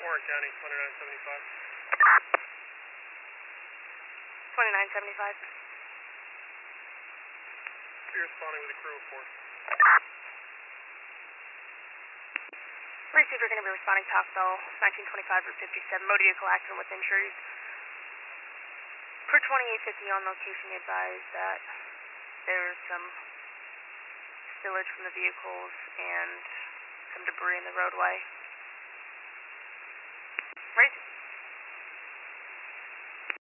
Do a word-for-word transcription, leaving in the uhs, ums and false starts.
Warren County, twenty-nine seventy-five. twenty-nine seventy-five. You're responding with a crew of four. Received, we're going to be responding to Taco Bell, nineteen twenty-five Route fifty-seven, motor vehicle accident with injuries. Per twenty-eight fifty on location, you advised that there's some spillage from the vehicles and some debris in the roadway. Racing.